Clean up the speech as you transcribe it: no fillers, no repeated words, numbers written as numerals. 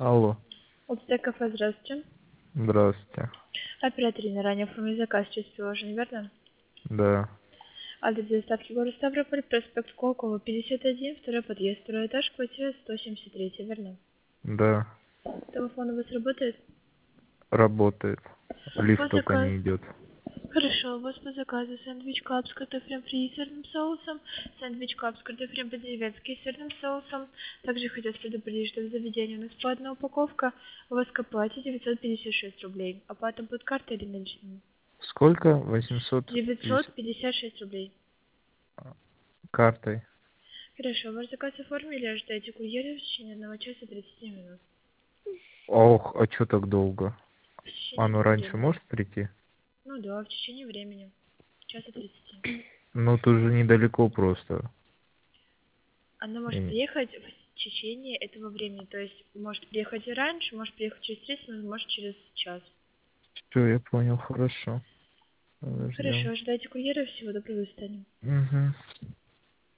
Алло, Оптека кафе, здравствуйте. здравствуйте. Оператор на ранее оформили заказ через приложение, верно? Да, Адрес доставки город Ставрополь, проспект Сколково, 51, второй подъезд, второй этаж, квартира 173, верно? да, Телефон у вас работает? работает. По Лифт только заказу. не идет. Хорошо, у вас по заказу сэндвич кап с картофелем фри и сырным соусом, сэндвич кап с картофелем по-деревенски и сырным соусом. Также хотел предупредить, что в заведении у нас платная упаковка, у вас к оплате 956 рублей. Оплата будет картой или наличными? Сколько? 850 956 рублей. картой. Хорошо, ваш заказ оформили, ожидайте курьера в течение 1 часа 30 минут. Ох, а чё так долго? В течение Оно раньше времени. может прийти? Ну да, в течение времени. 1 часа 30. Ну, тут же недалеко просто. Она может И... приехать в течение этого времени. То есть может приехать и раньше, может приехать через 30 минут, может через час. Все, я понял, хорошо. Хорошо, Подождем. ожидайте курьера, всего доброго, до свидания. Угу.